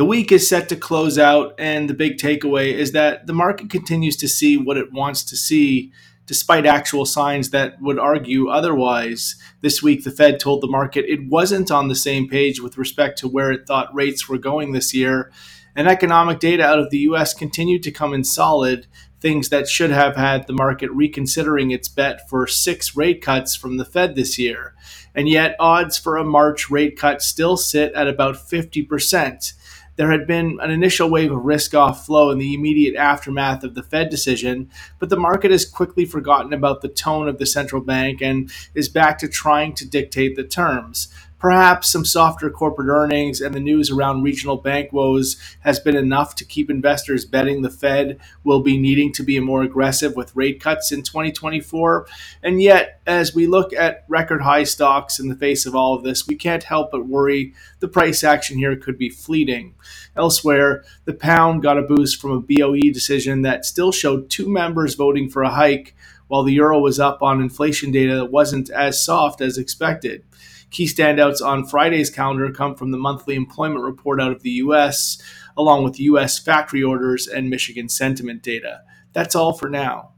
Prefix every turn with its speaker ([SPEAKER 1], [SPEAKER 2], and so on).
[SPEAKER 1] The week is set to close out, and the big takeaway is that the market continues to see what it wants to see, despite actual signs that would argue otherwise. This week, the Fed told the market it wasn't on the same page with respect to where it thought rates were going this year, and economic data out of the US continued to come in solid, things that should have had the market reconsidering its bet for 6 rate cuts from the Fed this year. And yet, odds for a March rate cut still sit at about 50%. There had been an initial wave of risk off flow in the immediate aftermath of the Fed decision, but the market has quickly forgotten about the tone of the central bank and is back to trying to dictate the terms. Perhaps some softer corporate earnings and the news around regional bank woes has been enough to keep investors betting the Fed will be needing to be more aggressive with rate cuts in 2024. And yet, as we look at record high stocks in the face of all of this, we can't help but worry the price action here could be fleeting. Elsewhere, the pound got a boost from a BOE decision that still showed 2 members voting for a hike, while the euro was up on inflation data that wasn't as soft as expected. Key standouts on Friday's calendar come from the monthly employment report out of the US, along with US factory orders and Michigan sentiment data. That's all for now.